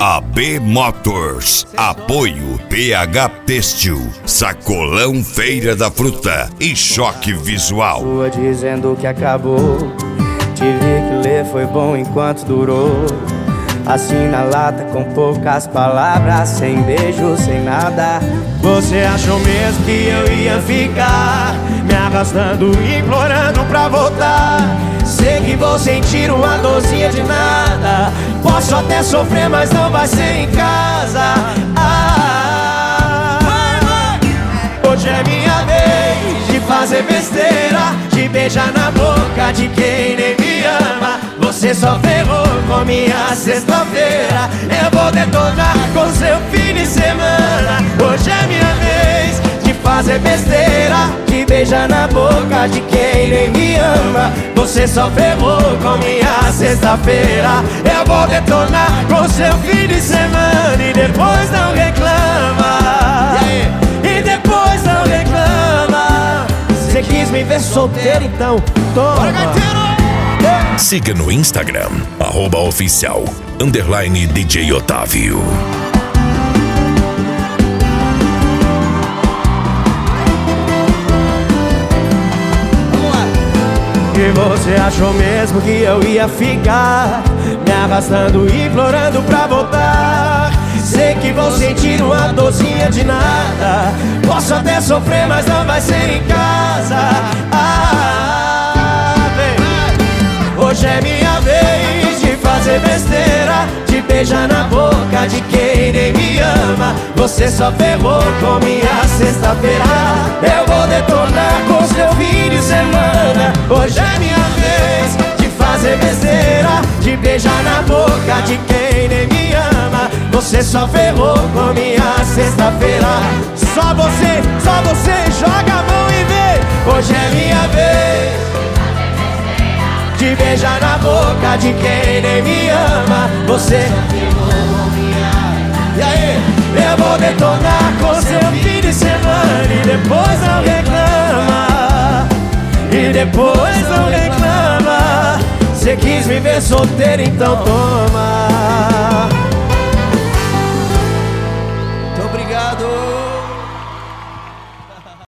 AB Motors, apoio PH Têxtil, Sacolão Feira da Fruta e Choque Visual. Sua dizendo que acabou, tive que ler, foi bom enquanto durou. Assim na lata com poucas palavras, sem beijo, sem nada. Você achou mesmo que eu ia ficar me arrastando, implorando pra voltar? Sei que vou sentir uma dorzinha de nada. Posso até sofrer, mas não vai ser em casa. Hoje é minha vez de fazer besteira, de beijar na boca de quem nem me ama. Você só ferrou com minha sexta-feira. Eu vou detonar com seu fim de semana. Hoje é minha vez de fazer besteira, de beijar na boca de quem nem me ama. Você só ferrou com minha sexta-feira. Eu vou detonar com seu fim de semana. E depois não reclama. E depois não reclama. Você quis me ver solteiro, então toma. Siga no Instagram, @oficial_DJ Otávio. E você achou mesmo que eu ia ficar me arrastando, implorando pra voltar? Sei que vou sentir uma dorzinha de nada. Posso até sofrer, mas não vai ser em casa. Hoje é minha vez de fazer besteira, de beijar na boca de quem nem me ama. Você só ferrou com minha sexta-feira. Eu vou detonar com seu fim de semana. Hoje é minha vez de fazer besteira, de beijar na boca de quem nem me ama. Você só ferrou com minha sexta-feira. Só você joga a mão e vê. Hoje é minha vez de beijar na boca de quem nem me ama. Você. E aí? Eu vou detonar com seu fim de semana. E depois não reclama. E depois não reclama. Você quis me ver solteiro, então toma.